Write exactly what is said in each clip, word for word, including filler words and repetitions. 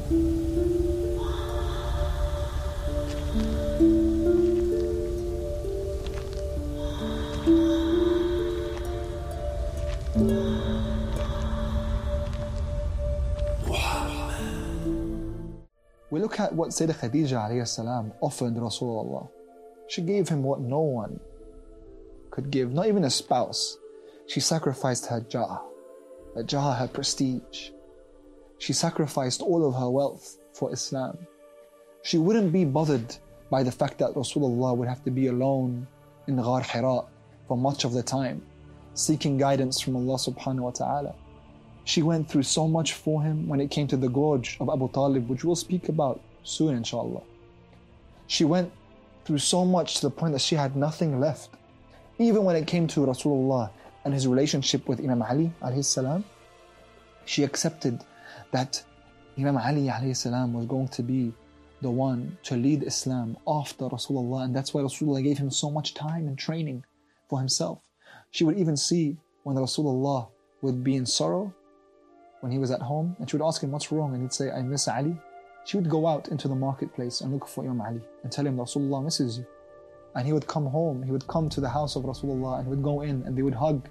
We look at what Sayyidah Khadija alayhi salam offered Rasulullah. She gave him what no one could give, not even a spouse. She sacrificed her jah, her jah, her prestige. She sacrificed all of her wealth for Islam. She wouldn't be bothered by the fact that Rasulullah would have to be alone in Ghar Hira for much of the time, seeking guidance from Allah subhanahu wa ta'ala. She went through so much for him when it came to the gorge of Abu Talib, which we'll speak about soon inshallah. She went through so much to the point that she had nothing left. Even when it came to Rasulullah and his relationship with Imam Ali alayhi salam, she accepted that Imam Ali alayhi salam was going to be the one to lead Islam after Rasulullah, and that's why Rasulullah gave him so much time and training for himself. She would even see when Rasulullah would be in sorrow, when he was at home, and she would ask him what's wrong, and he'd say, I miss Ali. She would go out into the marketplace and look for Imam Ali and tell him Rasulullah misses you. And he would come home, he would come to the house of Rasulullah and he would go in and they would hug.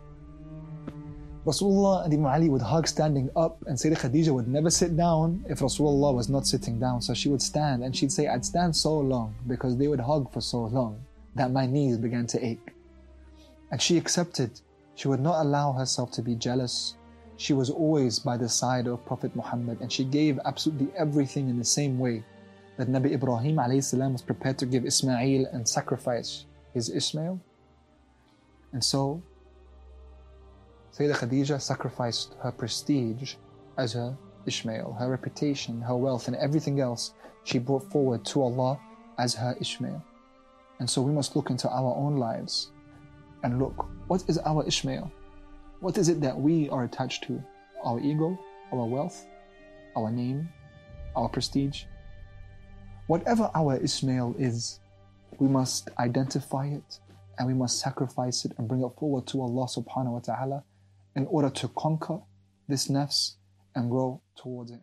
Rasulullah and Imam Ali would hug standing up, and Sayyidah Khadija would never sit down if Rasulullah was not sitting down. So she would stand, and she'd say, I'd stand so long because they would hug for so long that my knees began to ache. And she accepted. She would not allow herself to be jealous. She was always by the side of Prophet Muhammad, and she gave absolutely everything in the same way that Nabi Ibrahim alayhi salam was prepared to give Ismail and sacrifice his Ismail. And so Sayyidah Khadija sacrificed her prestige as her Ishmael, her reputation, her wealth, and everything else she brought forward to Allah as her Ishmael. And so we must look into our own lives and look, what is our Ishmael? What is it that we are attached to? Our ego, our wealth, our name, our prestige? Whatever our Ishmael is, we must identify it and we must sacrifice it and bring it forward to Allah subhanahu wa ta'ala in order to conquer this nafs and grow towards it.